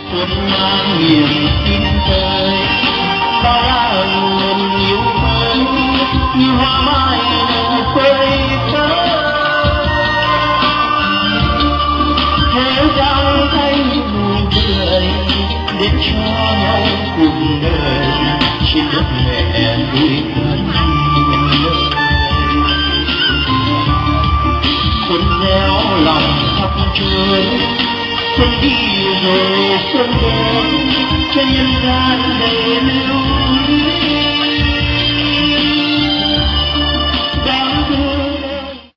xuân mang niềm tin tới, bao la nguồn yêu mới như hoa mai nở phơi phới. Thế gian thanh nụ cười đến cho nhau cùng đời trên đất mẹ nuôi thân. Xuân gieo lòng khắp trời, xuân đi rồi xuân đến cho nhân gian đầy lưu